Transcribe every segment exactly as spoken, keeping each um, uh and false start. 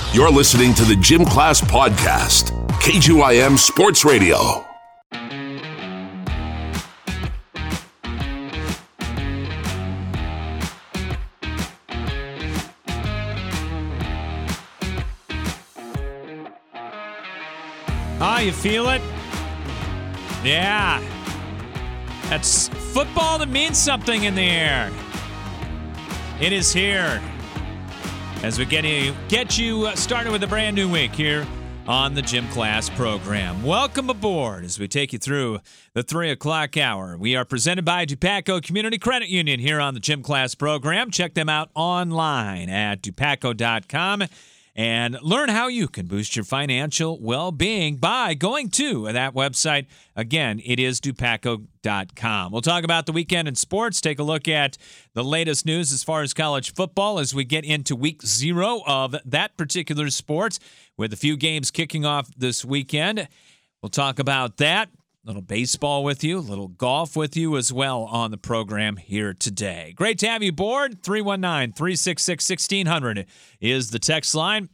You're listening to the Gym Class Podcast, K G Y M Sports Radio. Oh, you feel it? Yeah. That's football that means something in the air. It is here. As we get you, get you started with a brand new week here on the Gym Class program. Welcome aboard as we take you through the three o'clock hour. We are presented by Dupaco Community Credit Union here on the Gym Class program. Check them out online at dupaco dot com and learn how you can boost your financial well-being by going to that website. Again, it is dupaco dot com. We'll talk about the weekend in sports, take a look at the latest news as far as college football as we get into week zero of that particular sport with a few games kicking off this weekend. We'll talk about that. A little baseball with you, a little golf with you as well on the program here today. Great to have you aboard. three one nine, three six six, one six zero zero is the text line.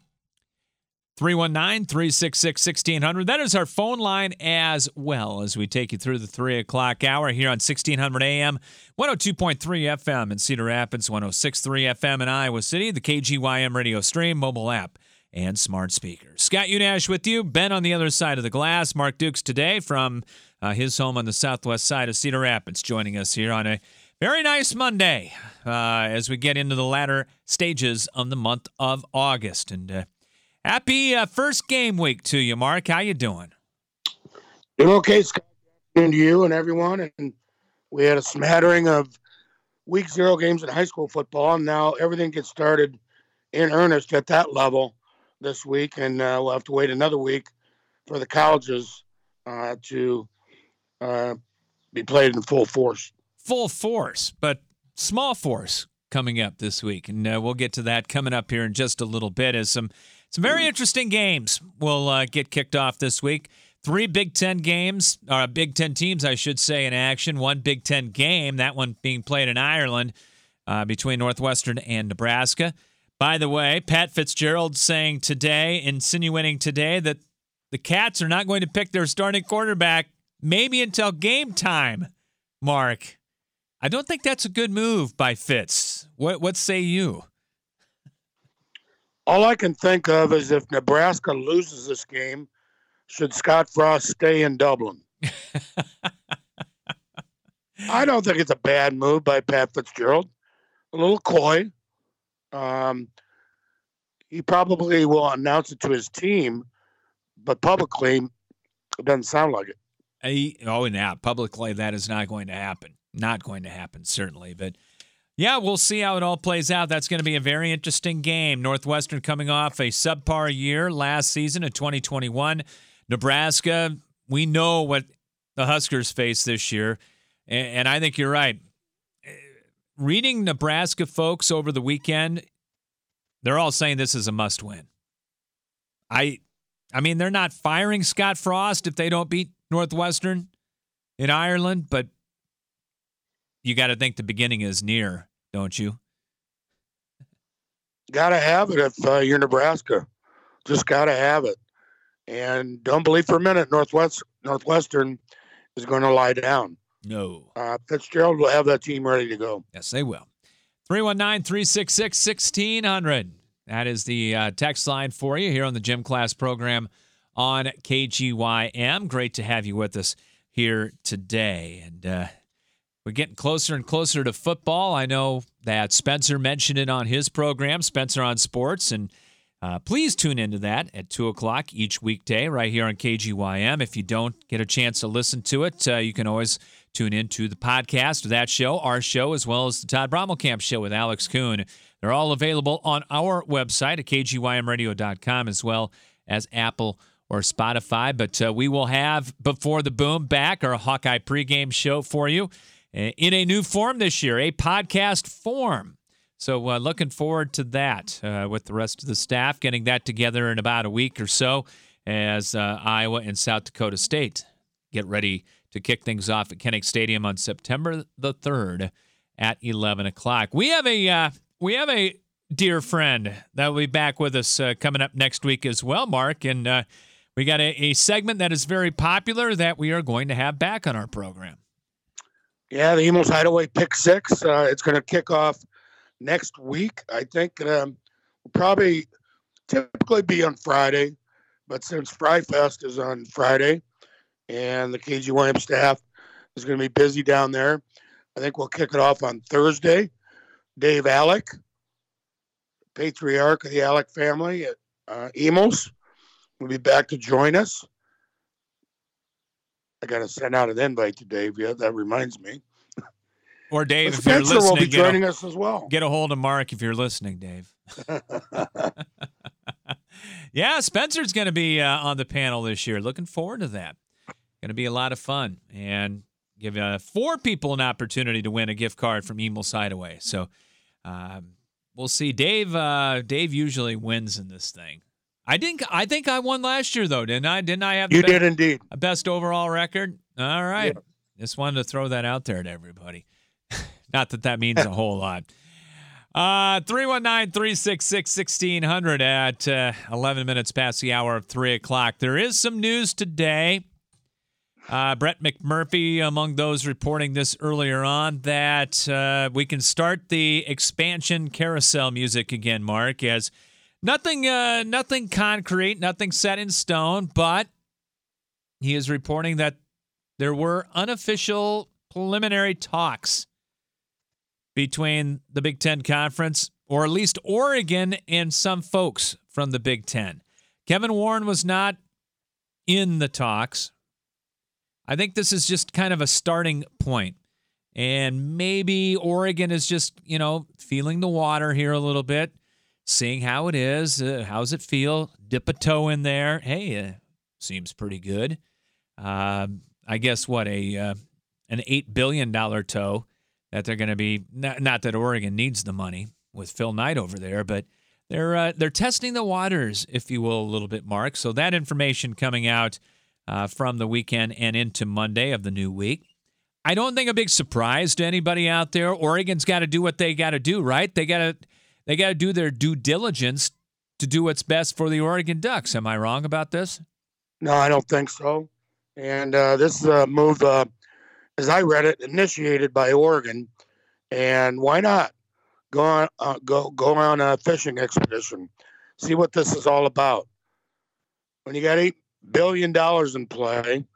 three one nine, three six six, one six zero zero. That is our phone line as well as we take you through the three o'clock hour here on sixteen hundred A M, one oh two point three F M in Cedar Rapids, one oh six point three F M in Iowa City, the K G Y M radio stream, mobile app, and smart speakers. Scott Unash with you. Ben on the other side of the glass. Mark Dukes today from uh, his home on the southwest side of Cedar Rapids joining us here on a very nice Monday uh, as we get into the latter stages of the month of August. And uh, happy uh, first game week to you, Mark. How you doing? Doing okay, Scott. And to you and everyone. And we had a smattering of week zero games in high school football, and now everything gets started in earnest at that level this week, and uh, we'll have to wait another week for the colleges uh, to uh, be played in full force. Full force, but small force coming up this week, and uh, we'll get to that coming up here in just a little bit as some some very interesting games will uh, get kicked off this week. Three Big Ten games, or Big Ten teams, I should say, in action. One Big Ten game, that one being played in Ireland uh, between Northwestern and Nebraska. By the way, Pat Fitzgerald saying today, insinuating today, that the Cats are not going to pick their starting quarterback maybe until game time, Mark. I don't think that's a good move by Fitz. What what say you? All I can think of is if Nebraska loses this game, should Scott Frost stay in Dublin? I don't think it's a bad move by Pat Fitzgerald. A little coy. Um, he probably will announce it to his team, but publicly, it doesn't sound like it. He, oh, yeah, publicly that is not going to happen. Not going to happen, certainly. But, yeah, we'll see how it all plays out. That's going to be a very interesting game. Northwestern coming off a subpar year last season in twenty twenty-one. Nebraska, we know what the Huskers face this year, and, and I think you're right. Reading Nebraska folks over the weekend, they're all saying this is a must-win. I I mean, they're not firing Scott Frost if they don't beat Northwestern in Ireland, but you got to think the beginning is near, don't you? Got to have it if uh, you're Nebraska. Just got to have it. And don't believe for a minute Northwest Northwestern is going to lie down. No. Uh, Fitzgerald will have that team ready to go. Yes, they will. three one nine, three six six, one six zero zero. That is the uh, text line for you here on the Gym Class program on K G Y M. Great to have you with us here today. And uh, we're getting closer and closer to football. I know that Spencer mentioned it on his program, Spencer on Sports, and Uh, please tune into that at two o'clock each weekday right here on K G Y M. If you don't get a chance to listen to it, uh, you can always tune into the podcast of that show, our show, as well as the Todd Brommelkamp show with Alex Kuhn. They're all available on our website at K G Y M radio dot com as well as Apple or Spotify. But uh, we will have Before the Boom back, our Hawkeye pregame show for you uh, in a new form this year, a podcast form. So uh, looking forward to that uh, with the rest of the staff, getting that together in about a week or so as uh, Iowa and South Dakota State get ready to kick things off at Kinnick Stadium on September the third at eleven o'clock. We have a uh, we have a dear friend that will be back with us uh, coming up next week as well, Mark. And uh, we got a, a segment that is very popular that we are going to have back on our program. Yeah, the Emos Hideaway Pick Six. Uh, it's going to kick off next week. I think um, will probably typically be on Friday, but since Fry Fest is on Friday and the K G Y M staff is going to be busy down there, I think we'll kick it off on Thursday. Dave Alec, patriarch of the Alec family at uh, Emos, will be back to join us. I got to send out an invite to Dave. Yeah, that reminds me. Or Dave, but if you're Spencer listening, will be get joining a, us as well. Get a hold of Mark if you're listening, Dave. Yeah, Spencer's going to be uh, on the panel this year. Looking forward to that. Going to be a lot of fun and give uh, four people an opportunity to win a gift card from Emos Hideaway. So um, we'll see. Dave, uh, Dave usually wins in this thing. I think I think I won last year though, didn't I? Didn't I have the you best, did indeed best overall record? All right, yeah. Just wanted to throw that out there to everybody. Not that that means a whole lot. Uh, three one nine, three six six, one six zero zero at uh, eleven minutes past the hour of three o'clock. There is some news today. Uh, Brett McMurphy among those reporting this earlier on that uh, we can start the expansion carousel music again, Mark, as nothing, uh, nothing concrete, nothing set in stone, but he is reporting that there were unofficial preliminary talks between the Big Ten Conference, or at least Oregon and some folks from the Big Ten. Kevin Warren was not in the talks. I think this is just kind of a starting point. And maybe Oregon is just, you know, feeling the water here a little bit, seeing how it is. Uh, how's it feel? Dip a toe in there. Hey, uh, seems pretty good. Uh, I guess what, a uh, an eight billion dollars toe that they're going to be, not, not that Oregon needs the money with Phil Knight over there, but they're uh, they're testing the waters, if you will, a little bit, Mark. So that information coming out Uh, from the weekend and into Monday of the new week. I don't think a big surprise to anybody out there. Oregon's got to do what they got to do, right? They got to they got to do their due diligence to do what's best for the Oregon Ducks. Am I wrong about this? No, I don't think so. And uh, this is a move, uh, as I read it, initiated by Oregon. And why not go on uh, go go on a fishing expedition, see what this is all about? When you got eight billion dollars in play,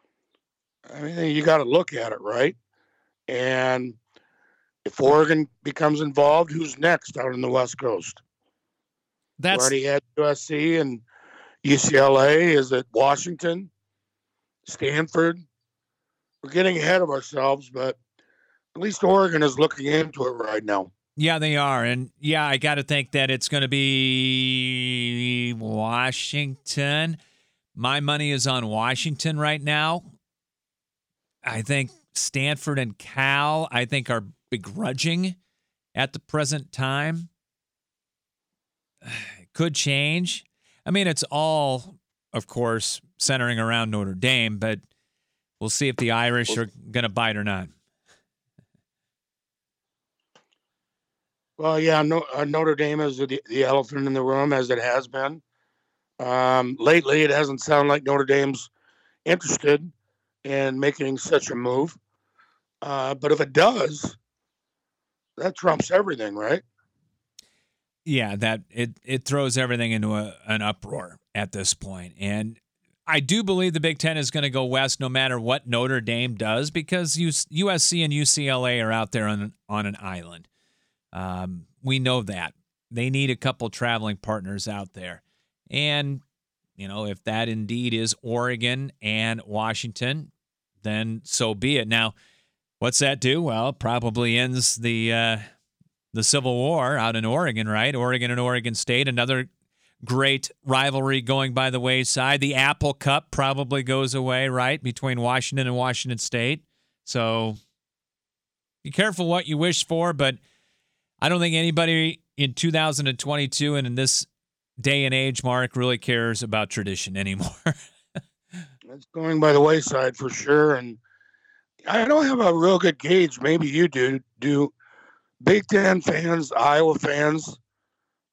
I mean, you got to look at it, right? And if Oregon becomes involved, who's next out on the West Coast? That's we already had U S C and U C L A. Is it Washington, Stanford? We're getting ahead of ourselves, but at least Oregon is looking into it right now. Yeah, they are. And yeah, I got to think that it's going to be Washington. My money is on Washington right now. I think Stanford and Cal, I think, are begrudging at the present time. It could change. I mean, it's all, of course, centering around Notre Dame, but we'll see if the Irish are going to bite or not. Well, yeah, no, uh, Notre Dame is the, the elephant in the room, as it has been. Um, lately, it hasn't sounded like Notre Dame's interested in making such a move. Uh, but if it does, that trumps everything, right? Yeah, that it it throws everything into a, an uproar at this point. And I do believe the Big Ten is going to go west no matter what Notre Dame does, because U S C and U C L A are out there on, on an island. Um, we know that. They need a couple traveling partners out there. And, you know, if that indeed is Oregon and Washington, then so be it. Now, what's that do? Well, it probably ends the uh, the Civil War out in Oregon, right? Oregon and Oregon State, another great rivalry going by the wayside. The Apple Cup probably goes away, right, between Washington and Washington State. So be careful what you wish for, but I don't think anybody in two thousand twenty-two and in this day and age, Mark, really cares about tradition anymore. It's going by the wayside for sure. And I don't have a real good gauge. Maybe you do. Do Big Ten fans, Iowa fans,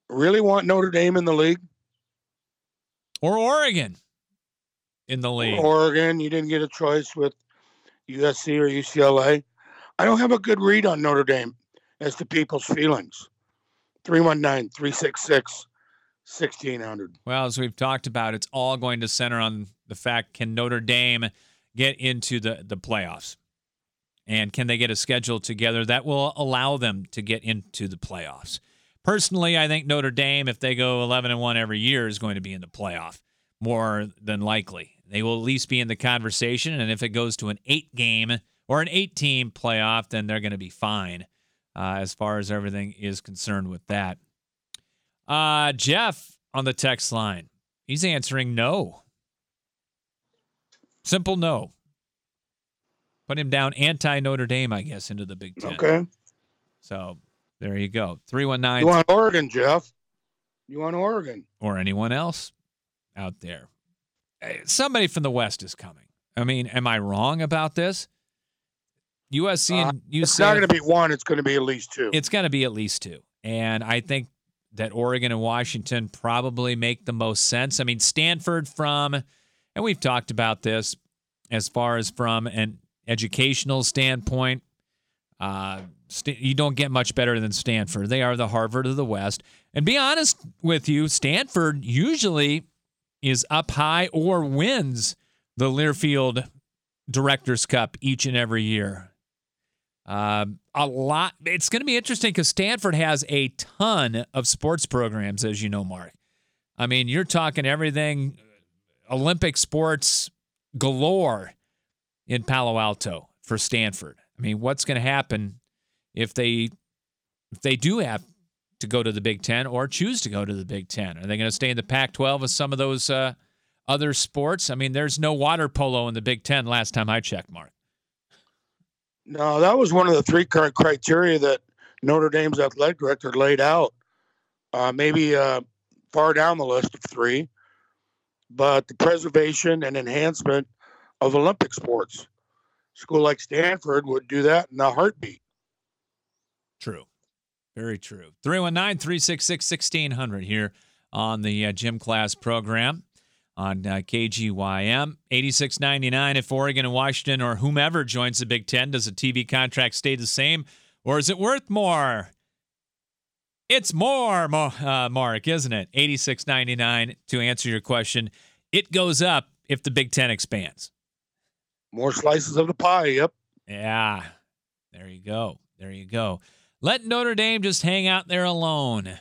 really want Notre Dame in the league? Or Oregon in the league? Or Oregon, you didn't get a choice with U S C or U C L A. I don't have a good read on Notre Dame as to people's feelings. three one nine, three six six, one six zero zero. Well, as we've talked about, it's all going to center on the fact, can Notre Dame get into the, the playoffs? And can they get a schedule together that will allow them to get into the playoffs? Personally, I think Notre Dame, if they go eleven and one every year, is going to be in the playoff, more than likely. They will at least be in the conversation, and if it goes to an eight-game or an eight-team playoff, then they're going to be fine uh, as far as everything is concerned with that. Uh, Jeff on the text line, he's answering no. Simple no. Put him down anti-Notre Dame, I guess, into the Big Ten. Okay. So there you go. three one nine. You want Oregon, Jeff? You want Oregon? Or anyone else out there. Somebody from the West is coming. I mean, am I wrong about this? U S C and uh, U C L A. It's not going to be one. It's going to be at least two. It's going to be at least two. And I think that Oregon and Washington probably make the most sense. I mean, Stanford from, and we've talked about this as far as from an educational standpoint, uh, st- you don't get much better than Stanford. They are the Harvard of the West. And be honest with you, Stanford usually is up high or wins the Learfield Directors Cup each and every year. Uh, a lot. It's going to be interesting because Stanford has a ton of sports programs, as you know, Mark. I mean, you're talking everything Olympic sports galore in Palo Alto for Stanford. I mean, what's going to happen if they if they do have to go to the Big Ten or choose to go to the Big Ten? Are they going to stay in the Pac twelve with some of those uh, other sports? I mean, there's no water polo in the Big Ten last time I checked, Mark. No, that was one of the three current criteria that Notre Dame's athletic director laid out. Uh, maybe uh, far down the list of three, but the preservation and enhancement of Olympic sports. A school like Stanford would do that in a heartbeat. True. Very true. three one nine, three six six, one six zero zero here on the uh, gym class program on uh, K G Y M. eighty-six ninety-nine if Oregon and Washington or whomever joins the Big Ten. Does the T V contract stay the same, or is it worth more? It's more, uh, Mark, isn't it? eighty-six ninety-nine to answer your question. It goes up if the Big Ten expands. More slices of the pie, yep. Yeah. There you go. There you go. Let Notre Dame just hang out there alone.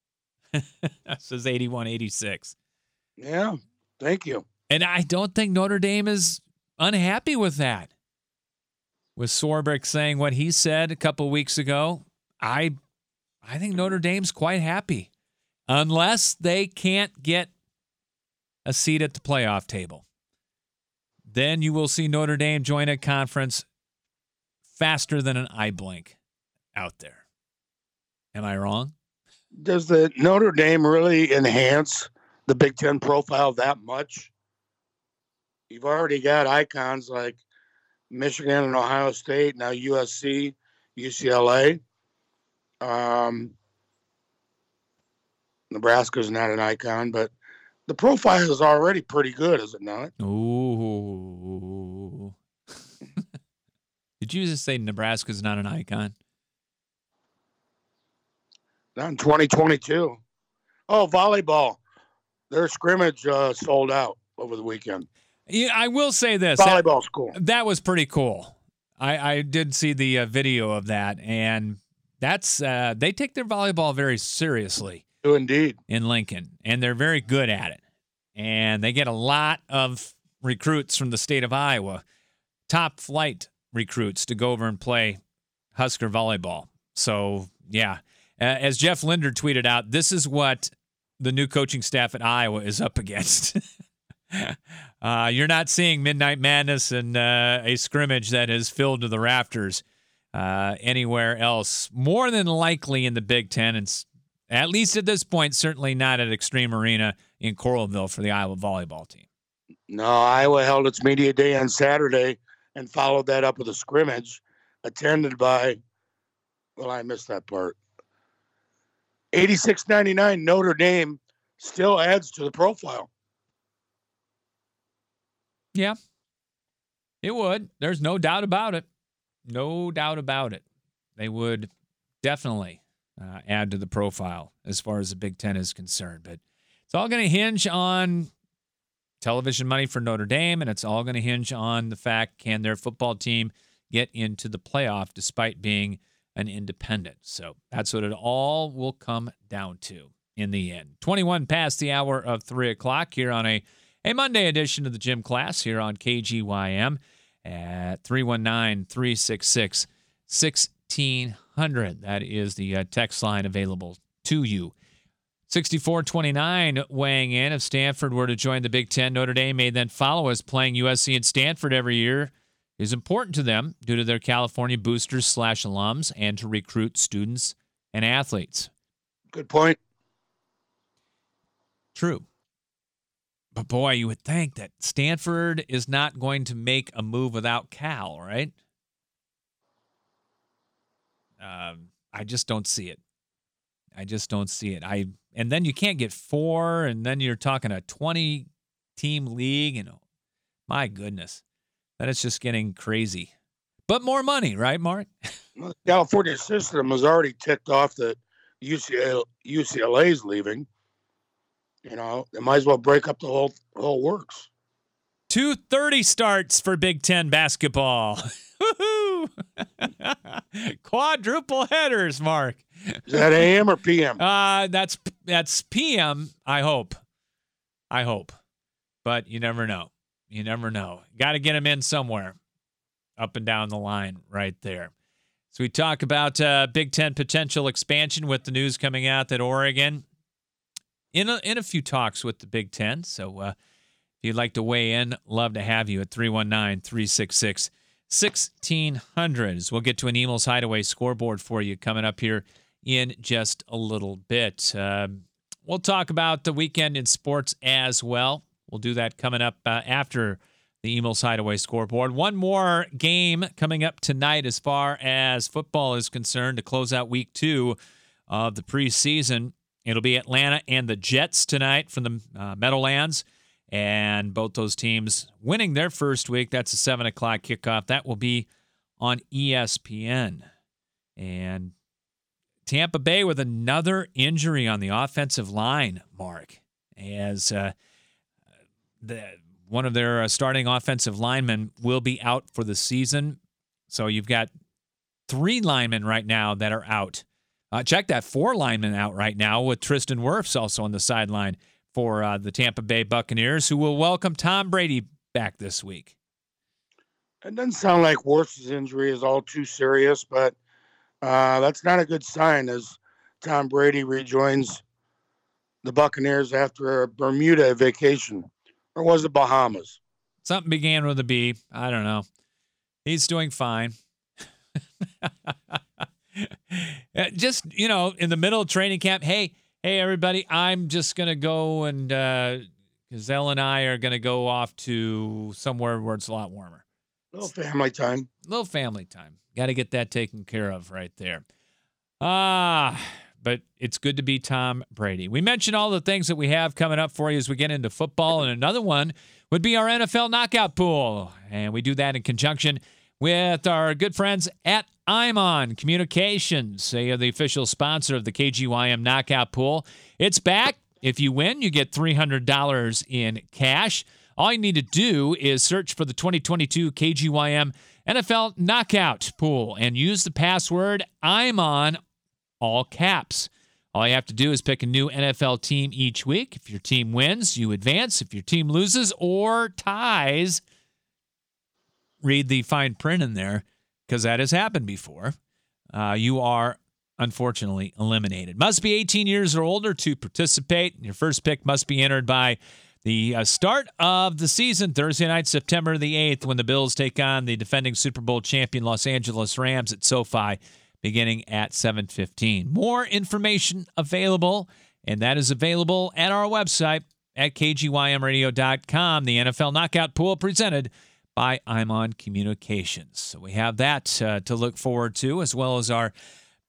Says eighty-one eighty-six. Yeah, thank you. And I don't think Notre Dame is unhappy with that. With Swarbrick saying what he said a couple weeks ago, I I think Notre Dame's quite happy. Unless they can't get a seat at the playoff table. Then you will see Notre Dame join a conference faster than an eye blink out there. Am I wrong? Does the Notre Dame really enhance the Big Ten profile that much? You've already got icons like Michigan and Ohio State, now U S C, U C L A. Um, Nebraska's not an icon, but the profile is already pretty good, is it not? Ooh. Did you just say Nebraska's not an icon? Not in twenty twenty-two. Oh, volleyball. Their scrimmage uh, sold out over the weekend. Yeah, I will say this. Volleyball that, school. That was pretty cool. I, I did see the uh, video of that, and that's uh, they take their volleyball very seriously. Do indeed. In Lincoln, and they're very good at it. And they get a lot of recruits from the state of Iowa, top flight recruits, to go over and play Husker volleyball. So, yeah. Uh, as Jeff Linder tweeted out, this is what the new coaching staff at Iowa is up against. uh, you're not seeing Midnight Madness and uh, a scrimmage that is filled to the rafters uh, anywhere else. More than likely in the Big Ten, and at least at this point, certainly not at Extreme Arena in Coralville for the Iowa volleyball team. No, Iowa held its media day on Saturday and followed that up with a scrimmage attended by, well, I missed that part. eighty-six ninety-nine Notre Dame still adds to the profile. Yeah, it would. There's no doubt about it. No doubt about it. They would definitely uh, add to the profile as far as the Big Ten is concerned. But it's all going to hinge on television money for Notre Dame, and it's all going to hinge on the fact, can their football team get into the playoff despite being an independent? So that's what it all will come down to in the end. twenty-one past the hour of three o'clock here on a, a Monday edition of the Gym Class here on K G Y M at three one nine, three six six, one six zero zero. That is the uh, text line available to you. sixty-four twenty-nine weighing in. If Stanford were to join the Big Ten, Notre Dame may then follow, as playing U S C and Stanford every year is important to them due to their California boosters slash alums and to recruit students and athletes. Good point. True. But boy, you would think that Stanford is not going to make a move without Cal, right? Um, I just don't see it. I just don't see it. I and then you can't get four, and then you're talking a twenty-team league, and oh, my goodness, that is just getting crazy. But more money, right, Mark? Well, the California system has already ticked off that U C L A, U C L A is leaving. You know, they might as well break up the whole whole works. two thirty starts for Big Ten basketball. Woohoo! Quadruple headers, Mark. Is that A M or P M? Uh, that's that's P M, I hope. I hope. But you never know. You never know. Got to get them in somewhere. Up and down the line right there. So we talk about uh, Big Ten potential expansion with the news coming out that Oregon in a, in a few talks with the Big Ten. So uh, if you'd like to weigh in, love to have you at three one nine, three six six, one six zero zero. We'll get to an Eagles Hideaway scoreboard for you coming up here in just a little bit. Uh, we'll talk about the weekend in sports as well. We'll do that coming up uh, after the Eagles Hideaway scoreboard. One more game coming up tonight as far as football is concerned to close out week two of the preseason. It'll be Atlanta and the Jets tonight from the uh, Meadowlands. And both those teams winning their first week. That's a seven o'clock kickoff. That will be on E S P N. And Tampa Bay with another injury on the offensive line, Mark, as uh, the one of their uh, starting offensive linemen will be out for the season. So you've got three linemen right now that are out. Uh, check that, four linemen out right now, with Tristan Wirfs also on the sideline for uh, the Tampa Bay Buccaneers, who will welcome Tom Brady back this week. It doesn't sound like Wirfs' injury is all too serious, but uh, that's not a good sign as Tom Brady rejoins the Buccaneers after a Bermuda vacation. Or was it Bahamas? Something began with a B. I don't know. He's doing fine. Just, you know, in the middle of training camp, hey, hey, everybody, I'm just going to go and uh, Gazelle and I are going to go off to somewhere where it's a lot warmer. A little family time. A little family time. Got to get that taken care of right there. Ah, but it's good to be Tom Brady. We mentioned all the things that we have coming up for you as we get into football, and another one would be our N F L knockout pool. And we do that in conjunction with our good friends at Imon Communications. They are the official sponsor of the K G Y M knockout pool. It's back. If you win, you get three hundred dollars in cash. All you need to do is search for the twenty twenty-two K G Y M N F L knockout pool and use the password Imon, all caps. All you have to do is pick a new N F L team each week. If your team wins, you advance. If your team loses or ties, read the fine print in there, because that has happened before. Uh, you are, unfortunately, eliminated. Must be eighteen years or older to participate. Your first pick must be entered by the uh, start of the season, Thursday night, September the eighth, when the Bills take on the defending Super Bowl champion Los Angeles Rams at SoFi, beginning at seven fifteen. More information available, and that is available at our website at K G Y M radio dot com. The N F L Knockout Pool presented by Imon Communications. So we have that uh, to look forward to, as well as our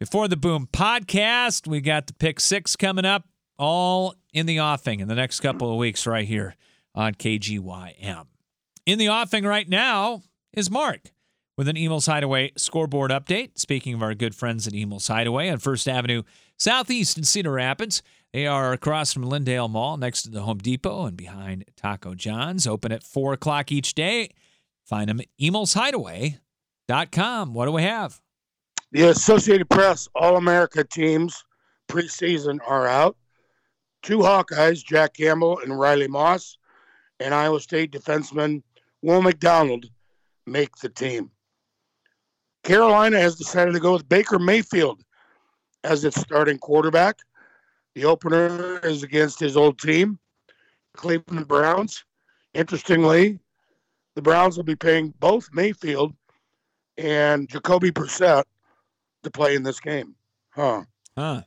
Before the Boom podcast, we got the Pick Six coming up, all in the offing in the next couple of weeks right here on K G Y M. In the offing right now is Mark with an Emos Hideaway scoreboard update. Speaking of our good friends at Emos Hideaway on First Avenue Southeast in Cedar Rapids, they are across from Lindale Mall next to the Home Depot and behind Taco John's. Open at four o'clock each day. Find them at emos hideaway dot com. What do we have? The Associated Press All-America teams preseason are out. Two Hawkeyes, Jack Campbell and Riley Moss, and Iowa State defenseman Will McDonald make the team. Carolina has decided to go with Baker Mayfield as its starting quarterback. The opener is against his old team, Cleveland Browns. Interestingly, the Browns will be paying both Mayfield and Jacoby Brissett to play in this game. Huh. Huh.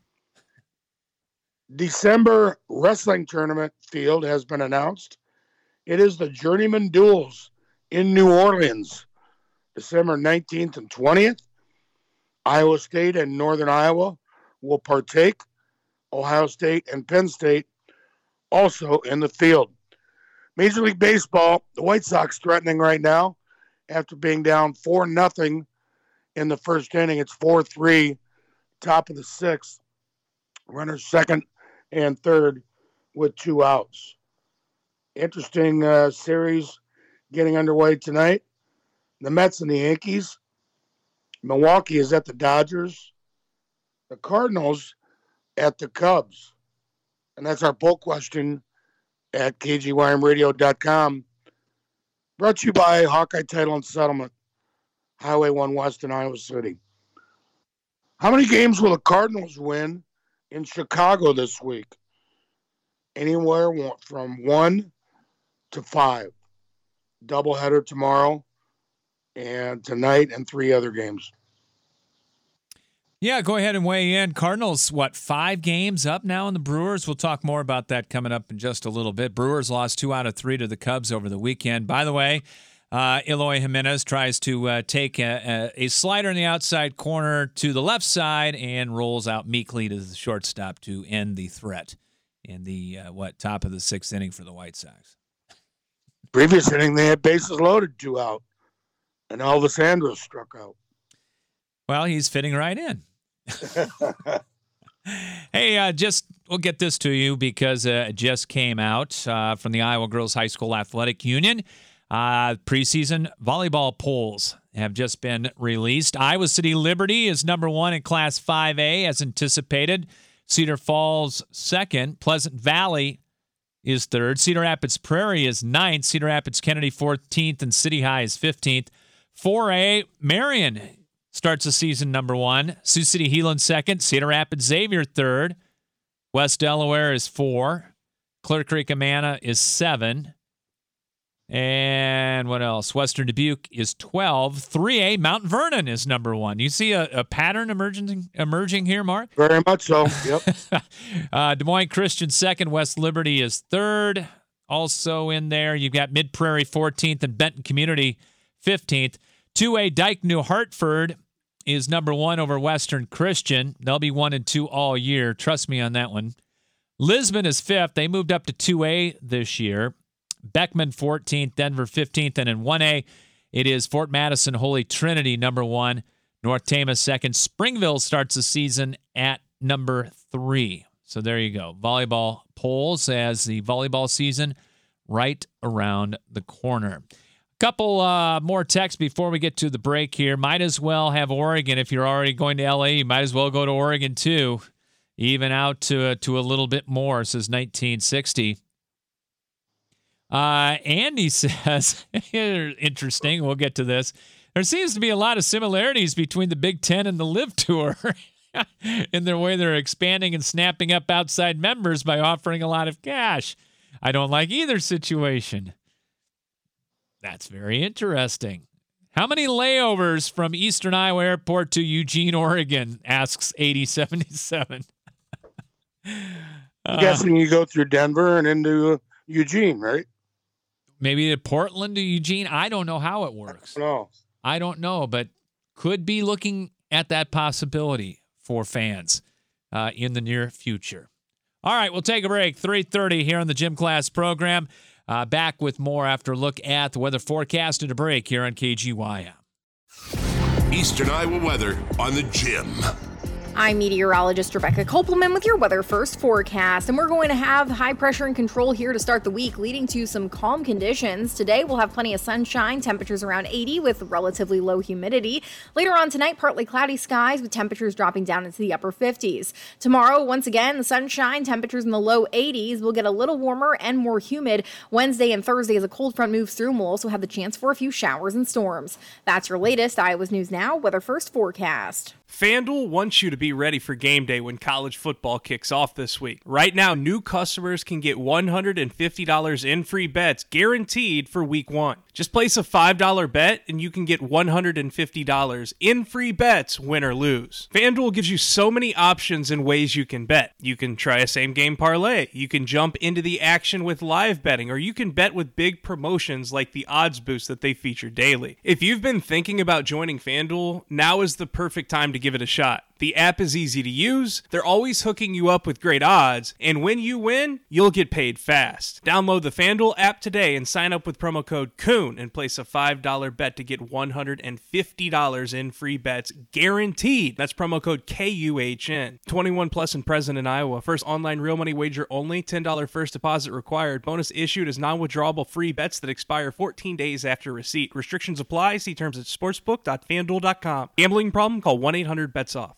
December wrestling tournament field has been announced. It is the Journeyman Duels in New Orleans, December nineteenth and twentieth. Iowa State and Northern Iowa will partake. Ohio State and Penn State also in the field. Major League Baseball, the White Sox threatening right now after being down four nothing in the first inning. It's four three, top of the sixth. Runners second and third with two outs. Interesting uh, series getting underway tonight. The Mets and the Yankees. Milwaukee is at the Dodgers. The Cardinals at the Cubs. And that's our poll question at K G Y M radio dot com. Brought to you by Hawkeye Title and Settlement, Highway one West in Iowa City. How many games will the Cardinals win in Chicago this week? Anywhere from one to five. Doubleheader tomorrow and tonight and three other games. Yeah, go ahead and weigh in. Cardinals, what, five games up now in the Brewers? We'll talk more about that coming up in just a little bit. Brewers lost two out of three to the Cubs over the weekend. By the way, uh, Eloy Jimenez tries to uh, take a, a, a slider in the outside corner to the left side and rolls out meekly to the shortstop to end the threat in the, uh, what, top of the sixth inning for the White Sox. Previous inning, they had bases loaded, two out, and Elvis Andrus struck out. Well, he's fitting right in. Hey, uh, just we'll get this to you because uh, it just came out uh, from the Iowa Girls High School Athletic Union. Uh, preseason volleyball polls have just been released. Iowa City Liberty is number one in Class five A as anticipated. Cedar Falls second. Pleasant Valley is third. Cedar Rapids Prairie is ninth. Cedar Rapids Kennedy fourteenth, and City High is fifteenth. four A, Marion starts the season number one. Sioux City Heelan second. Cedar Rapids Xavier third. West Delaware is four. Clear Creek Amana is seven. And what else? Western Dubuque is twelve. three A, Mount Vernon is number one. You see a, a pattern emerging emerging here, Mark? Very much so, yep. uh, Des Moines Christian second. West Liberty is third. Also in there, you've got Mid Prairie fourteenth and Benton Community fifteenth. two A, Dike New Hartford is number one over Western Christian. They'll be one and two all year. Trust me on that one. Lisbon is fifth. They moved up to two A this year. Beckman fourteenth, Denver fifteenth, and in one A, it is Fort Madison Holy Trinity number one, North Tama second. Springville starts the season at number three. So there you go. Volleyball polls as the volleyball season right around the corner. Couple uh, more texts before we get to the break here. Might as well have Oregon. If you're already going to L A, you might as well go to Oregon too. Even out to, uh, to a little bit more, says nineteen sixty. Uh, Andy says, interesting, we'll get to this. There seems to be a lot of similarities between the Big Ten and the Live Tour in their way they're expanding and snapping up outside members by offering a lot of cash. I don't like either situation. That's very interesting. How many layovers from Eastern Iowa Airport to Eugene, Oregon? Asks eighty seventy-seven. I'm guessing you go through Denver and into Eugene, right? Maybe to Portland to Eugene. I don't know how it works. No, I don't know, but could be looking at that possibility for fans uh, in the near future. All right, we'll take a break. three thirty here on the Gym Class program. Uh, back with more after a look at the weather forecast and a break here on K G Y M. Eastern Iowa weather on the Gym. I'm meteorologist Rebecca Kopelman with your Weather First forecast, and we're going to have high pressure and control here to start the week, leading to some calm conditions. Today, we'll have plenty of sunshine, temperatures around eighty with relatively low humidity. Later on tonight, partly cloudy skies with temperatures dropping down into the upper fifties. Tomorrow, once again, the sunshine, temperatures in the low eighties. We'll get a little warmer and more humid Wednesday and Thursday as a cold front moves through, and we'll also have the chance for a few showers and storms. That's your latest Iowa's News Now Weather First forecast. FanDuel wants you to be ready for game day when college football kicks off this week. Right now, new customers can get one hundred fifty dollars in free bets guaranteed for week one. Just place a five dollar bet and you can get one hundred fifty dollars in free bets, win or lose. FanDuel gives you so many options and ways you can bet. You can try a same game parlay. You can jump into the action with live betting, or you can bet with big promotions like the odds boost that they feature daily. If you've been thinking about joining FanDuel, now is the perfect time to give it a shot. The app is easy to use, they're always hooking you up with great odds, and when you win, you'll get paid fast. Download the FanDuel app today and sign up with promo code Coon and place a five dollar bet to get one hundred fifty dollars in free bets guaranteed. That's promo code K U H N. twenty-one plus and present in Iowa. First online real money wager only. ten dollars first deposit required. Bonus issued as non-withdrawable free bets that expire fourteen days after receipt. Restrictions apply. See terms at sportsbook dot fanduel dot com. Gambling problem? Call one eight hundred bets off.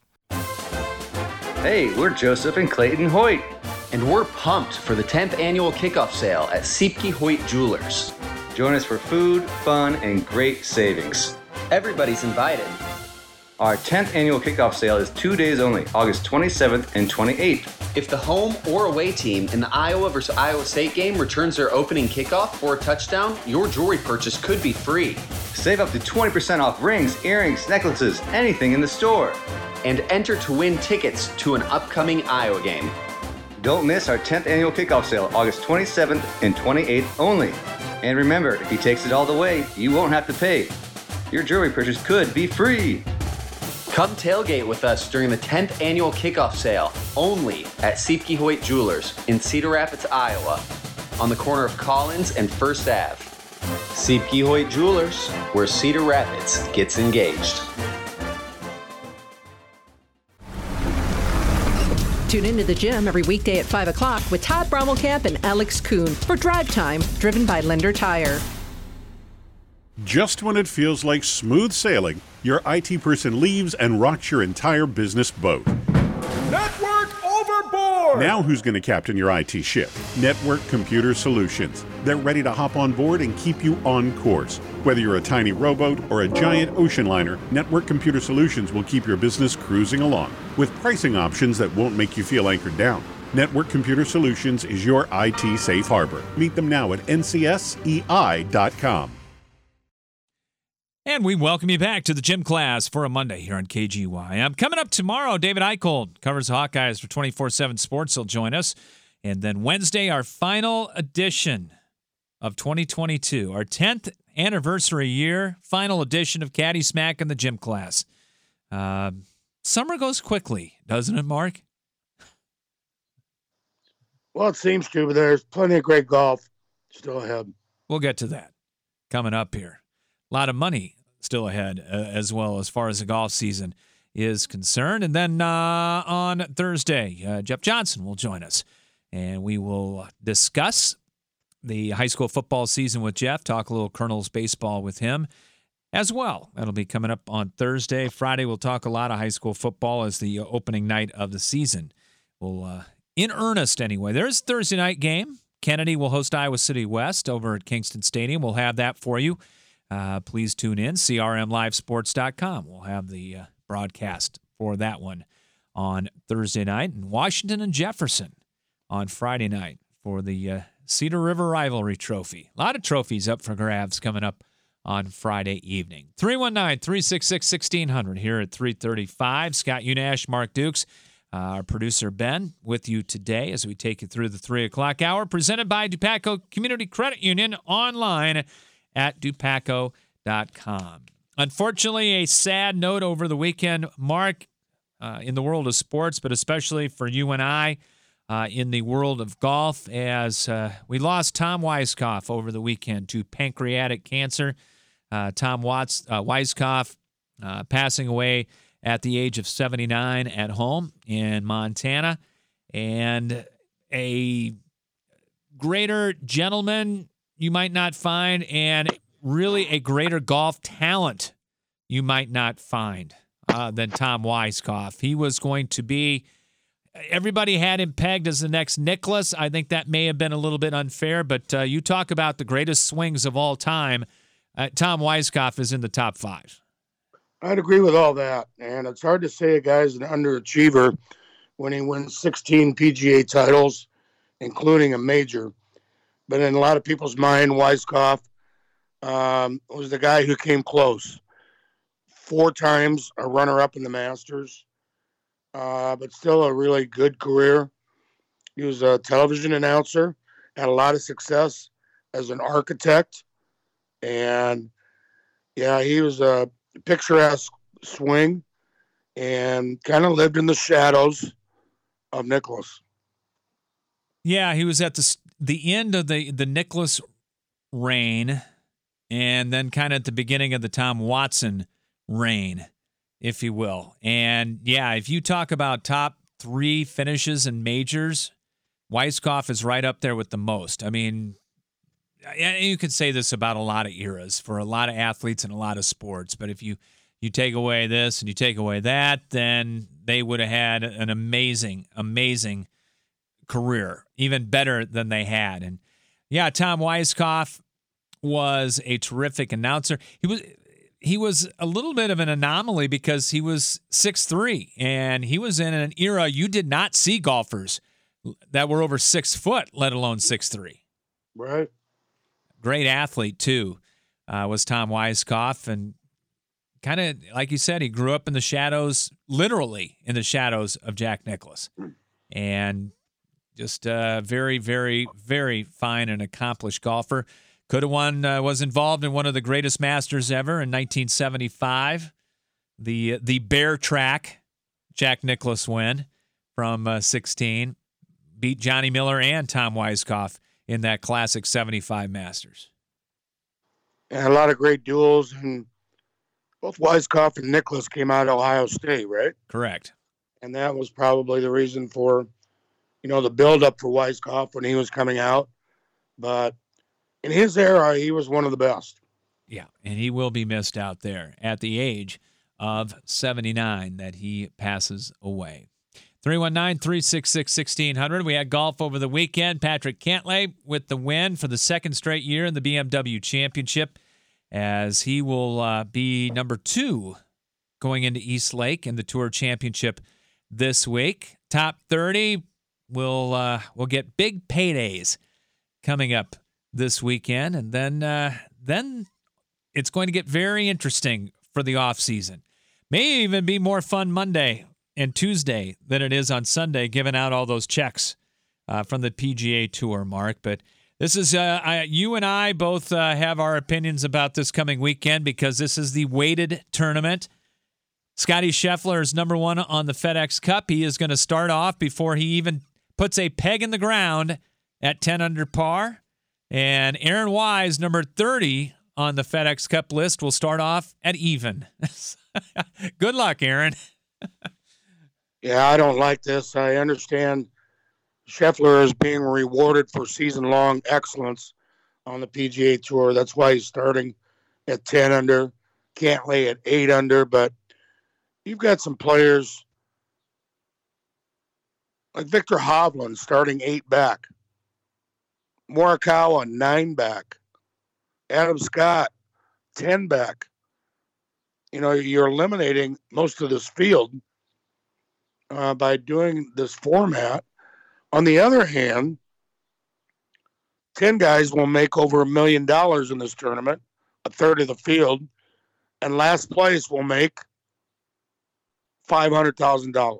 Hey, we're Joseph and Clayton Hoyt. And we're pumped for the tenth annual kickoff sale at Siepke Hoyt Jewelers. Join us for food, fun, and great savings. Everybody's invited. Our tenth annual kickoff sale is two days only, August twenty-seventh and twenty-eighth. If the home or away team in the Iowa versus Iowa State game returns their opening kickoff for a touchdown, your jewelry purchase could be free. Save up to twenty percent off rings, earrings, necklaces, anything in the store. And enter to win tickets to an upcoming Iowa game. Don't miss our tenth annual kickoff sale, August twenty-seventh and twenty-eighth only. And remember, if he takes it all the way, you won't have to pay. Your jewelry purchase could be free. Come tailgate with us during the tenth annual kickoff sale, only at Siepke Hoyt Jewelers in Cedar Rapids, Iowa, on the corner of Collins and First Avenue. Siepke Hoyt Jewelers, where Cedar Rapids gets engaged. Tune into the Gym every weekday at five o'clock with Todd Brommelkamp and Alex Kuhn for Drive Time, driven by Linder Tire. Just when it feels like smooth sailing, your I T person leaves and rocks your entire business boat. Network overboard! Now who's going to captain your I T ship? Network Computer Solutions. They're ready to hop on board and keep you on course. Whether you're a tiny rowboat or a giant ocean liner, Network Computer Solutions will keep your business cruising along with pricing options that won't make you feel anchored down. Network Computer Solutions is your I T safe harbor. Meet them now at N C S E I dot com. And we welcome you back to the Gym Class for a Monday here on K G Y M. Coming up tomorrow, David Eicholt covers Hawkeyes for twenty-four seven Sports. He'll join us. And then Wednesday, our final edition of twenty twenty-two, our tenth anniversary year, final edition of Caddy Smack in the Gym Class. Uh, summer goes quickly, doesn't it, Mark? Well, it seems to, but there's plenty of great golf still ahead. We'll get to that coming up here. A lot of money still ahead uh, as well as far as the golf season is concerned. And then uh, on Thursday, uh, Jeff Johnson will join us, and we will discuss the high school football season with Jeff, talk a little Colonels baseball with him as well. That'll be coming up on Thursday. Friday, we'll talk a lot of high school football as the opening night of the season. We'll, uh, in earnest anyway, there's a Thursday night game. Kennedy will host Iowa City West over at Kingston Stadium. We'll have that for you. Uh, please tune in, C R M live sports dot com. We'll have the uh, broadcast for that one on Thursday night. And Washington and Jefferson on Friday night for the uh, Cedar River Rivalry Trophy. A lot of trophies up for grabs coming up on Friday evening. three one nine, three six six, one six zero zero here at three thirty-five. Scott Unash, Mark Dukes, uh, our producer Ben with you today as we take you through the three o'clock hour, presented by Dupaco Community Credit Union, online at dupaco dot com. Unfortunately, a sad note over the weekend. Mark, uh, in the world of sports, but especially for you and I uh, in the world of golf, as uh, we lost Tom Weiskopf over the weekend to pancreatic cancer. Uh, Tom Watts, uh, Weiskopf uh, passing away at the age of seventy-nine at home in Montana. And a greater gentleman you might not find, and really a greater golf talent you might not find uh, than Tom Weiskopf. He was going to be, everybody had him pegged as the next Nicklaus. I think that may have been a little bit unfair, but uh, you talk about the greatest swings of all time. Uh, Tom Weiskopf is in the top five. I'd agree with all that. And it's hard to say a guy's an underachiever when he wins sixteen P G A titles, including a major. But in a lot of people's mind, Weiskopf um, was the guy who came close. Four times a runner-up in the Masters, uh, but still a really good career. He was a television announcer, had a lot of success as an architect. And, yeah, he was a picturesque swing and kind of lived in the shadows of Nicklaus. Yeah, he was at the the end of the, the Nicklaus reign, and then kind of at the beginning of the Tom Watson reign, if you will. And, yeah, if you talk about top three finishes in majors, Weiskopf is right up there with the most. I mean, you could say this about a lot of eras for a lot of athletes and a lot of sports, but if you, you take away this and you take away that, then they would have had an amazing, amazing career, even better than they had. And yeah, Tom Weiskopf was a terrific announcer. He was he was a little bit of an anomaly because he was six three, and he was in an era you did not see golfers that were over six foot, let alone six three. Right. Great athlete too, uh, was Tom Weiskopf, and kind of like you said, he grew up in the shadows, literally in the shadows of Jack Nicklaus, and just a very, very, very fine and accomplished golfer. Could have won, uh, was involved in one of the greatest Masters ever in nineteen seventy-five, the the Bear Track Jack Nicklaus win from uh, sixteen, beat Johnny Miller and Tom Weiskopf in that classic seventy-five Masters. And a lot of great duels, and both Weiskopf and Nicklaus came out of Ohio State, right? Correct. And that was probably the reason for, you know, the build-up for Weiskopf when he was coming out. But in his era, he was one of the best. Yeah, and he will be missed out there at the age of seventy-nine that he passes away. three one nine, three six six, one six zero zero. We had golf over the weekend. Patrick Cantlay with the win for the second straight year in the B M W Championship, as he will uh, be number two going into East Lake in the Tour Championship this week. Top thirty will uh, will get big paydays coming up this weekend, and then uh, then it's going to get very interesting for the offseason. May even be more fun Monday and Tuesday than it is on Sunday, giving out all those checks uh, from the P G A Tour, Mark. But this is, uh, I, you and I both uh, have our opinions about this coming weekend because this is the weighted tournament. Scotty Scheffler is number one on the FedEx Cup. He is going to start off before he even puts a peg in the ground at ten under par. And Aaron Wise, number thirty on the FedEx Cup list, will start off at even. Good luck, Aaron. Yeah, I don't like this. I understand Scheffler is being rewarded for season-long excellence on the P G A Tour. That's why he's starting at ten under. Cantlay at eight under, but you've got some players like Victor Hovland starting eight back. Morikawa, nine back. Adam Scott, ten back. You know, you're eliminating most of this field uh, by doing this format. On the other hand, ten guys will make over a million dollars in this tournament, a third of the field, and last place will make five hundred thousand dollars.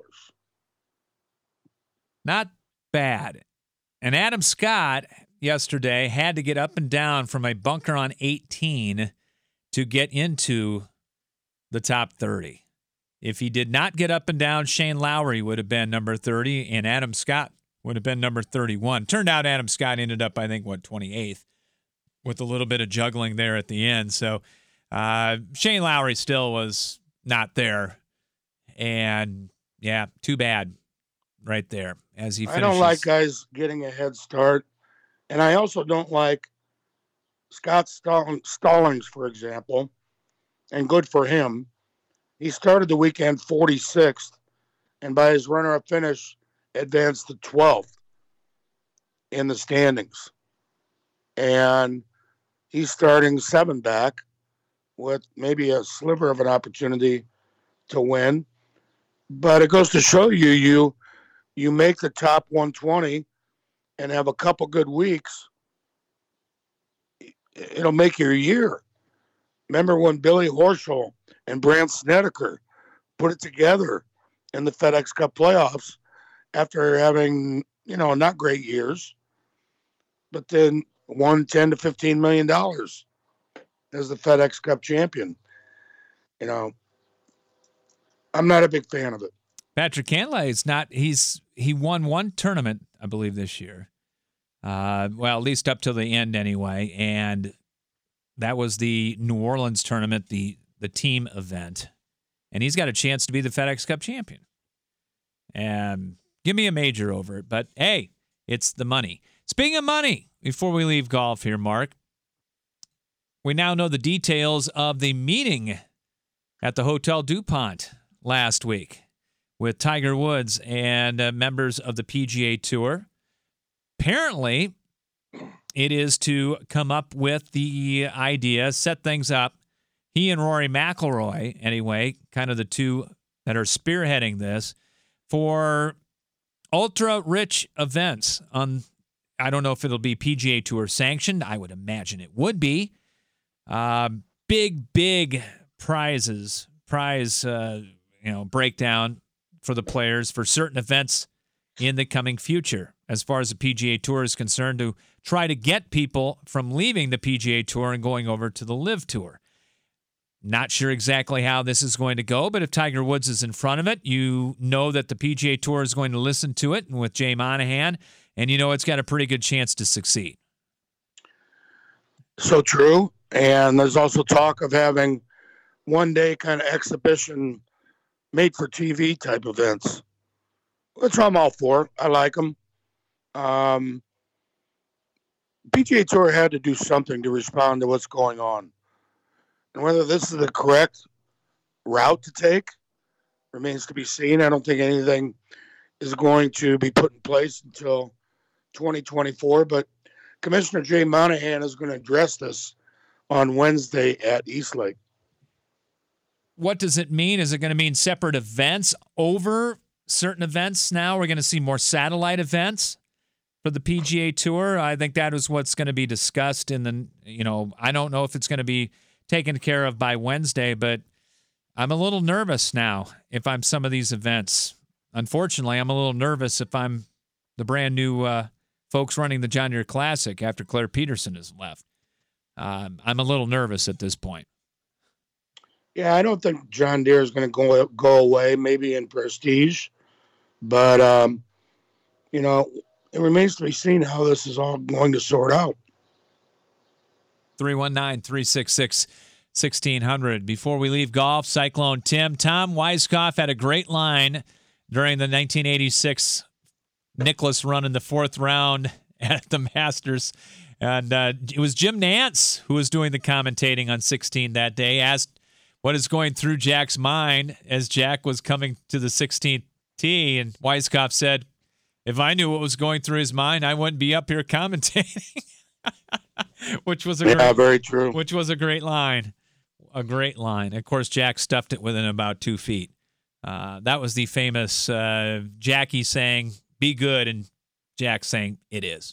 Not bad. And Adam Scott yesterday had to get up and down from a bunker on eighteen to get into the top thirty. If he did not get up and down, Shane Lowry would have been number thirty, and Adam Scott would have been number thirty-one. Turned out Adam Scott ended up, I think, what, twenty-eighth, with a little bit of juggling there at the end. So uh, Shane Lowry still was not there. And, yeah, too bad right there as he finishes. I don't like guys getting a head start. And I also don't like Scott Stallings, for example, and good for him. He started the weekend forty-sixth, and by his runner-up finish, advanced to twelfth in the standings. And he's starting seven back with maybe a sliver of an opportunity to win. But it goes to show you, you, you make the top one twenty and have a couple good weeks, it'll make your year. Remember when Billy Horschel and Brandt Snedeker put it together in the FedEx Cup playoffs after having, you know, not great years, but then won ten to fifteen million dollars as the FedEx Cup champion. You know, I'm not a big fan of it. Patrick Cantlay is not. He's he won one tournament, I believe, this year. Uh, well, at least up till the end, anyway. And that was the New Orleans tournament, the the team event, and he's got a chance to be the FedEx Cup champion. And give me a major over it, but hey, it's the money. Speaking of money, before we leave golf here, Mark, we now know the details of the meeting at the Hotel DuPont last week with Tiger Woods and uh, members of the P G A Tour. Apparently, it is to come up with the idea, set things up. He and Rory McIlroy, anyway, kind of the two that are spearheading this, for ultra-rich events on, I don't know if it'll be P G A Tour sanctioned. I would imagine it would be. Uh, big, big prizes, prize, uh, you know, breakdown for the players for certain events in the coming future, as far as the P G A Tour is concerned, to try to get people from leaving the P G A Tour and going over to the LIV Tour. Not sure exactly how this is going to go, but if Tiger Woods is in front of it, you know that the P G A Tour is going to listen to it, and with Jay Monahan, and you know it's got a pretty good chance to succeed. So true. And there's also talk of having one-day kind of exhibition made-for-T V type events. That's what I'm all for. I like them. Um, P G A Tour had to do something to respond to what's going on. And whether this is the correct route to take remains to be seen. I don't think anything is going to be put in place until twenty twenty-four. But Commissioner Jay Monahan is going to address this on Wednesday at Eastlake. What does it mean? Is it going to mean separate events over certain events now? We're going to see more satellite events for the P G A Tour. I think that is what's going to be discussed in the, you know, I don't know if it's going to be taken care of by Wednesday, but I'm a little nervous now if I'm some of these events. Unfortunately, I'm a little nervous if I'm the brand new uh, folks running the John Deere Classic after Claire Peterson has left. Um, I'm a little nervous at this point. Yeah, I don't think John Deere is going to go go away, maybe in prestige. But, um, you know, it remains to be seen how this is all going to sort out. three one nine, three six six, one six zero zero. Before we leave golf, Cyclone Tim, Tom Weiskopf had a great line during the nineteen eighty-six Nicklaus run in the fourth round at the Masters. And uh, it was Jim Nantz who was doing the commentating on sixteen that day, asked what is going through Jack's mind as Jack was coming to the sixteenth tee. And Weiskopf said, if I knew what was going through his mind, I wouldn't be up here commentating. which was a yeah, great, very true. Which was a great line. A great line. Of course, Jack stuffed it within about two feet. Uh, that was the famous uh, Jackie saying, be good, and Jack saying, it is.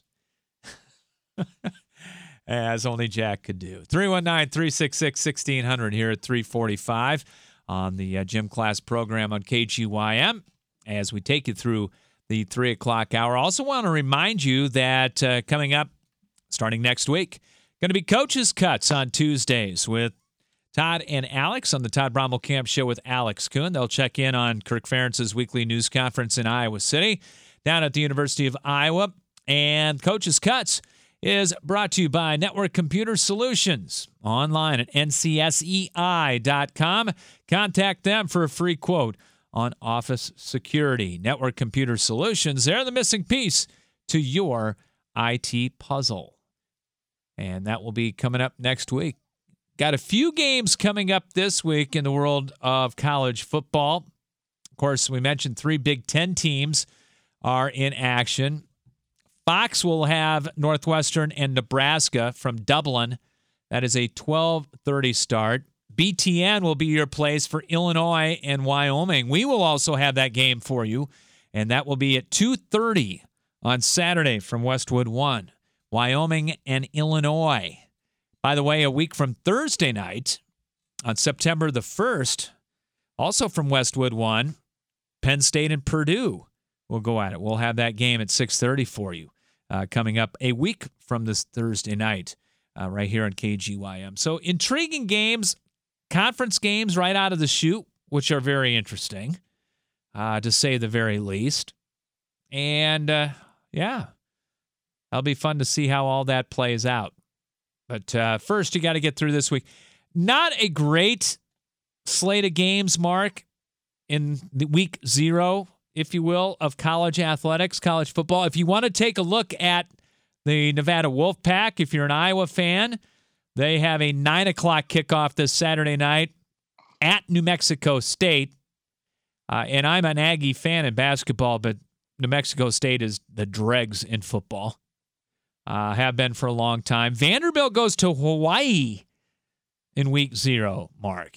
As only Jack could do. three one nine, three six six, one six zero zero here at three forty-five on the uh, Gym Class program on K G Y M as we take you through the three o'clock hour. Also want to remind you that uh, coming up starting next week, going to be Coaches Cuts on Tuesdays with Todd and Alex on the Todd Brommelkamp Show with Alex Kuhn. They'll check in on Kirk Ferentz's weekly news conference in Iowa City, down at the University of Iowa. And Coach's Cuts is brought to you by Network Computer Solutions, online at N C S E I dot com. Contact them for a free quote on office security. Network Computer Solutions, they're the missing piece to your I T puzzle. And that will be coming up next week. Got a few games coming up this week in the world of college football. Of course, we mentioned three Big Ten teams are in action. Fox will have Northwestern and Nebraska from Dublin. That is a twelve thirty start. B T N will be your place for Illinois and Wyoming. We will also have that game for you, and that will be at two thirty on Saturday from Westwood One. Wyoming and Illinois. By the way, a week from Thursday night, on September the first, also from Westwood One, Penn State and Purdue will go at it. We'll have that game at six thirty for you uh, coming up a week from this Thursday night uh, right here on K G Y M. So intriguing games, conference games right out of the chute, which are very interesting, uh, to say the very least. And, uh, yeah, that'll be fun to see how all that plays out. But uh, first, you got to get through this week. Not a great slate of games, Mark, in the week zero, if you will, of college athletics, college football. If you want to take a look at the Nevada Wolfpack, if you're an Iowa fan, they have a nine o'clock kickoff this Saturday night at New Mexico State. Uh, and I'm an Aggie fan in basketball, but New Mexico State is the dregs in football. Uh, have been for a long time. Vanderbilt goes to Hawaii in week zero, Mark.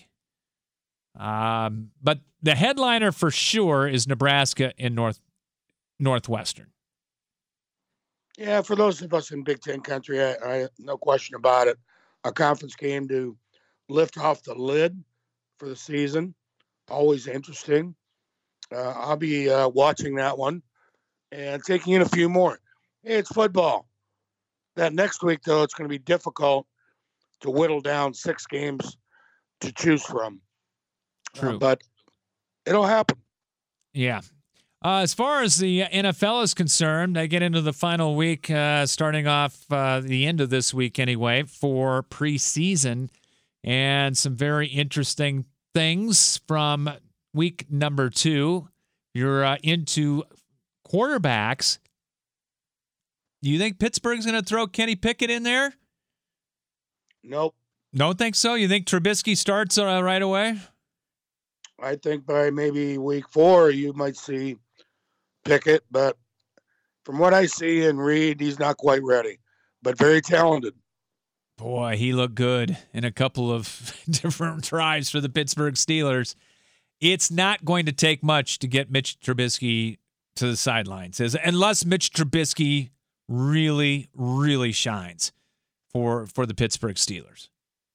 Um, but the headliner for sure is Nebraska and North Northwestern. Yeah, for those of us in Big Ten country, I, I no question about it. A conference game to lift off the lid for the season. Always interesting. Uh, I'll be uh, watching that one and taking in a few more. Hey, it's football. That next week, though, it's going to be difficult to whittle down six games to choose from. True. Uh, but it'll happen. Yeah. Uh, as far as the N F L is concerned, they get into the final week, uh, starting off uh, the end of this week anyway, for preseason. And some very interesting things from week number two. You're uh, into quarterbacks. Do you think Pittsburgh's going to throw Kenny Pickett in there? Nope. Don't think so? You think Trubisky starts uh, right away? I think by maybe week four, you might see Pickett. But from what I see and read, he's not quite ready, but very talented. Boy, he looked good in a couple of different tries for the Pittsburgh Steelers. It's not going to take much to get Mitch Trubisky to the sidelines, unless Mitch Trubisky really, really shines for for the Pittsburgh Steelers.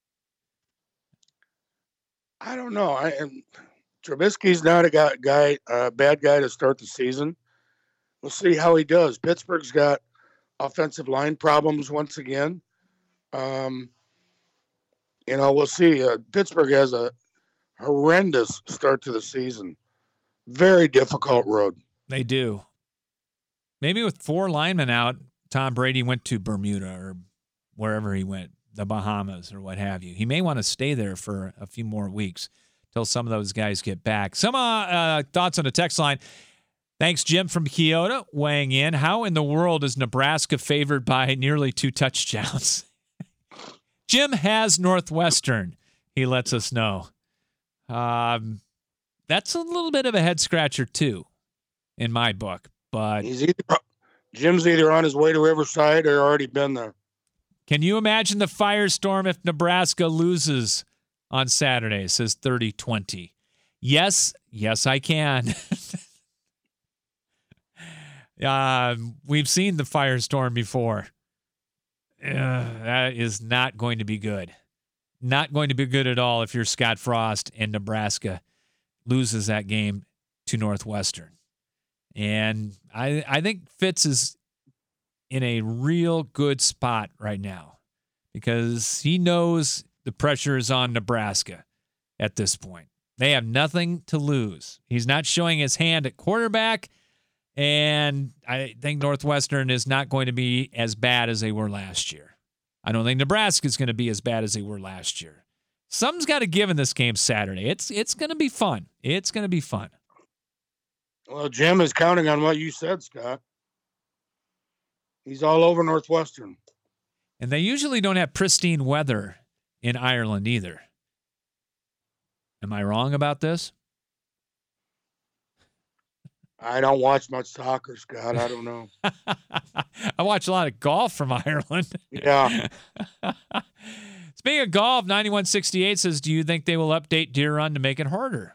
I don't know. I am Trubisky's not a guy, guy uh, bad guy to start the season. We'll see how he does. Pittsburgh's got offensive line problems once again. Um, you know, we'll see. Uh, Pittsburgh has a horrendous start to the season. Very difficult road. They do. Maybe with four linemen out, Tom Brady went to Bermuda or wherever he went, the Bahamas or what have you. He may want to stay there for a few more weeks until some of those guys get back. Some uh, uh, thoughts on the text line. Thanks, Jim from Kyoto, weighing in. How in the world is Nebraska favored by nearly two touchdowns? Jim has Northwestern, he lets us know. Um, that's a little bit of a head-scratcher, too, in my book. But He's either, Jim's either on his way to Riverside or already been there. Can you imagine the firestorm if Nebraska loses on Saturday? It says thirty twenty. Yes, yes, I can. uh, we've seen the firestorm before. Uh, that is not going to be good. Not going to be good at all if you're Scott Frost and Nebraska loses that game to Northwestern. And I I think Fitz is in a real good spot right now because he knows the pressure is on Nebraska at this point. They have nothing to lose. He's not showing his hand at quarterback, and I think Northwestern is not going to be as bad as they were last year. I don't think Nebraska is going to be as bad as they were last year. Something's got to give in this game Saturday. It's it's going to be fun. It's going to be fun. Well, Jim is counting on what you said, Scott. He's all over Northwestern. And they usually don't have pristine weather in Ireland either. Am I wrong about this? I don't watch much soccer, Scott. I don't know. I watch a lot of golf from Ireland. Yeah. Speaking of golf, ninety-one sixty-eight says, do you think they will update Deer Run to make it harder?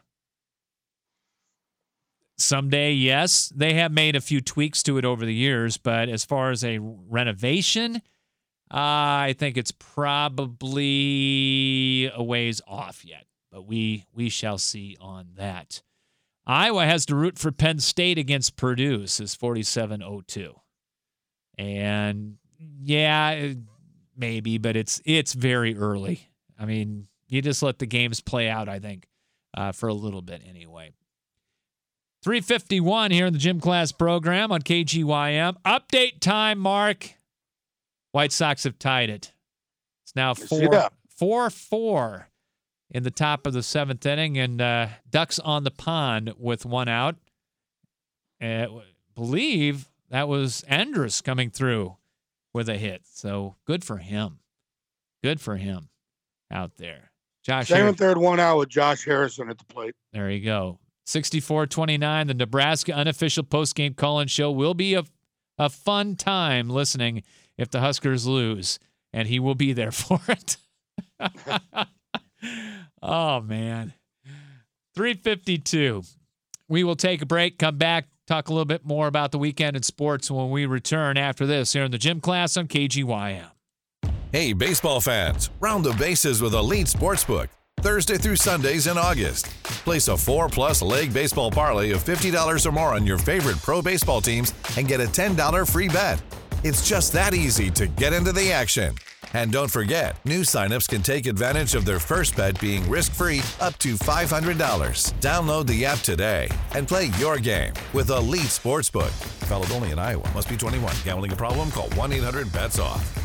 Someday, yes. They have made a few tweaks to it over the years, but as far as a renovation, uh, I think it's probably a ways off yet. But we we shall see on that. Iowa has to root for Penn State against Purdue, says forty-seven oh two. And, yeah, maybe, but it's it's very early. I mean, you just let the games play out, I think, uh, for a little bit anyway. three fifty-one here in the gym class program on K G Y M. Update time, Mark. White Sox have tied it. It's now four four four in the top of the seventh inning, and uh, Ducks on the pond with one out. I believe that was Andrus coming through with a hit. So good for him. Good for him out there. Josh Second, Har- third, one out with Josh Harrison at the plate. There you go. sixty-four twenty-nine, the Nebraska unofficial postgame call-in show will be a, a fun time listening if the Huskers lose, and he will be there for it. Oh, man. three fifty-two. We will take a break, come back, talk a little bit more about the weekend in sports when we return after this here in the gym class on K G Y M. Hey, baseball fans, round the bases with Elite Sportsbook. Thursday through Sundays in August. Place a four-plus leg baseball parlay of fifty dollars or more on your favorite pro baseball teams and get a ten dollars free bet. It's just that easy to get into the action. And don't forget, new signups can take advantage of their first bet being risk-free up to five hundred dollars. Download the app today and play your game with Elite Sportsbook. Valid only in Iowa. Must be twenty-one. Gambling a problem? Call one eight hundred bets off.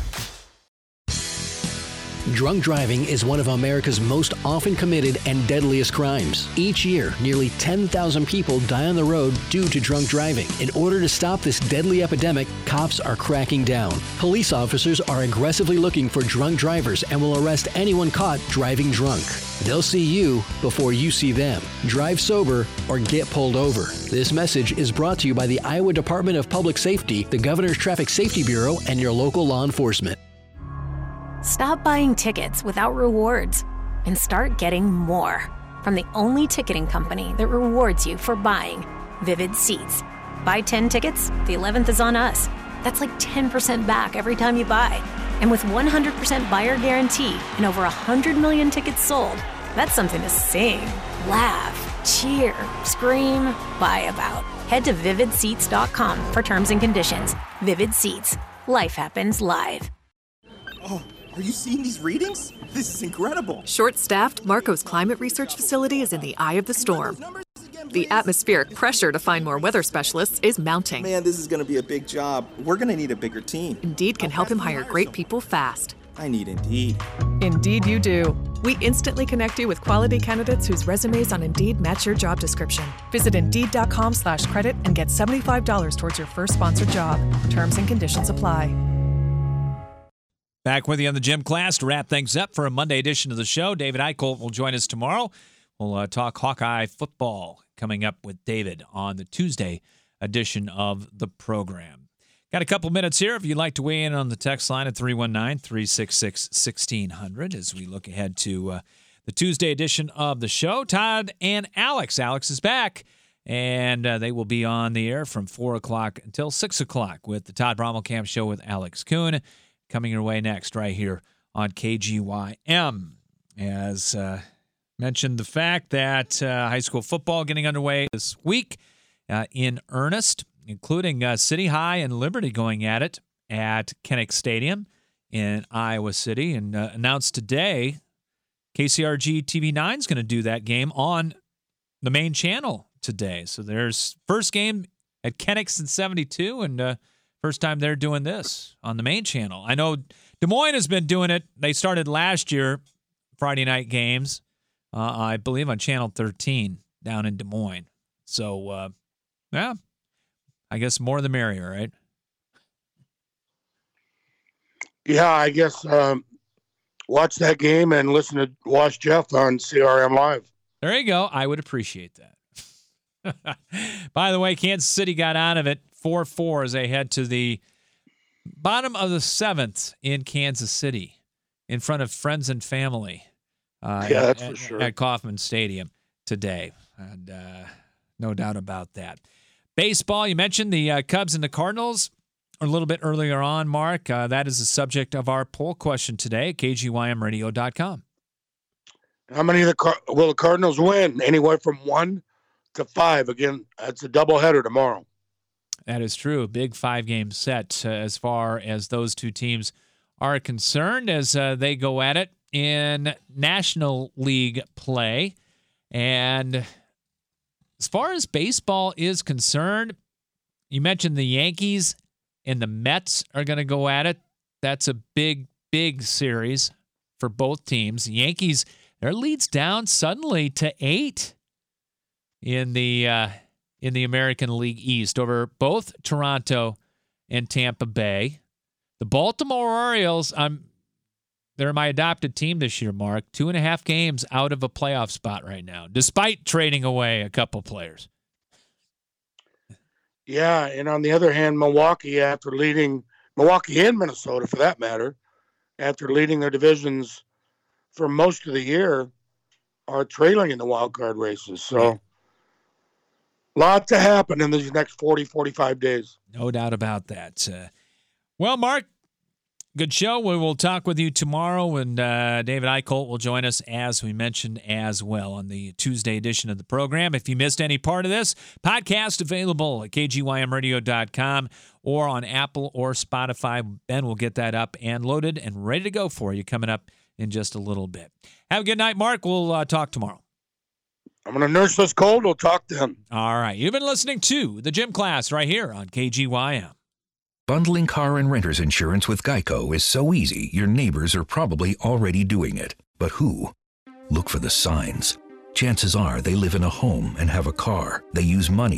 Drunk driving is one of America's most often committed and deadliest crimes. Each year, nearly ten thousand people die on the road due to drunk driving. In order to stop this deadly epidemic, cops are cracking down. Police officers are aggressively looking for drunk drivers and will arrest anyone caught driving drunk. They'll see you before you see them. Drive sober or get pulled over. This message is brought to you by the Iowa Department of Public Safety, the Governor's Traffic Safety Bureau, and your local law enforcement. Stop buying tickets without rewards and start getting more from the only ticketing company that rewards you for buying, Vivid Seats. Buy ten tickets, the eleventh is on us. That's like ten percent back every time you buy. And with one hundred percent buyer guarantee and over one hundred million tickets sold, that's something to sing, laugh, cheer, scream, buy about. Head to vivid seats dot com for terms and conditions. Vivid Seats. Life happens live. Oh. Are you seeing these readings? This is incredible. Short-staffed, Marco's climate research facility is in the eye of the storm. The atmospheric pressure to find more weather specialists is mounting. Man, this is going to be a big job. We're going to need a bigger team. Indeed can help him hire great people fast. I need Indeed. Indeed you do. We instantly connect you with quality candidates whose resumes on Indeed match your job description. Visit Indeed.com slash credit and get seventy-five dollars towards your first sponsored job. Terms and conditions apply. Back with you on the gym class to wrap things up for a Monday edition of the show. David Eichholt will join us tomorrow. We'll uh, talk Hawkeye football coming up with David on the Tuesday edition of the program. Got a couple minutes here if you'd like to weigh in on the text line at three one nine, three six six, one six zero zero as we look ahead to uh, the Tuesday edition of the show. Todd and Alex. Alex is back, and uh, they will be on the air from four o'clock until six o'clock with the Todd Brommelkamp Show with Alex Kuhn. Coming your way next right here on K G Y M. As uh, mentioned, the fact that uh, high school football getting underway this week uh, in earnest, including uh, City High and Liberty going at it at Kinnick Stadium in Iowa City. And uh, announced today K C R G T V nine is going to do that game on the main channel today. So there's first game at Kennex seventy-two, and uh, first time they're doing this on the main channel. I know Des Moines has been doing it. They started last year, Friday night games, uh, I believe on Channel thirteen down in Des Moines. So, uh, yeah, I guess more the merrier, right? Yeah, I guess um, watch that game and listen to Wash Jeff on C R M Live. There you go. I would appreciate that. By the way, Kansas City got out of it four four as they head to the bottom of the seventh in Kansas City in front of friends and family. Uh, yeah, at, that's at, for sure. At Kauffman Stadium today. And uh, no doubt about that. Baseball, you mentioned the uh, Cubs and the Cardinals a little bit earlier on, Mark. Uh, that is the subject of our poll question today at K G Y M radio dot com. How many of the Car- will the Cardinals win? Anywhere from one to five. Again, it's a doubleheader tomorrow. That is true. Big five-game set uh, as far as those two teams are concerned as uh, they go at it in National League play. And as far as baseball is concerned, you mentioned the Yankees and the Mets are going to go at it. That's a big, big series for both teams. The Yankees, their lead's down suddenly to eight in the uh, in the American League East over both Toronto and Tampa Bay. The Baltimore Orioles, I'm they're my adopted team this year, Mark. Two and a half games out of a playoff spot right now, despite trading away a couple players. Yeah, and on the other hand, Milwaukee, after leading Milwaukee and Minnesota, for that matter, after leading their divisions for most of the year, are trailing in the wild card races. So, a lot to happen in these next forty, forty-five days. No doubt about that. Uh, well, Mark, good show. We will talk with you tomorrow, and uh, David Eicholt will join us, as we mentioned, as well on the Tuesday edition of the program. If you missed any part of this, podcast available at K G Y M radio dot com or on Apple or Spotify. Ben will get that up and loaded and ready to go for you coming up in just a little bit. Have a good night, Mark. We'll uh, talk tomorrow. I'm going to nurse this cold. We'll talk to him. All right. You've been listening to The Gym Class right here on K G Y M. Bundling car and renter's insurance with Geico is so easy, your neighbors are probably already doing it. But who? Look for the signs. Chances are they live in a home and have a car. They use money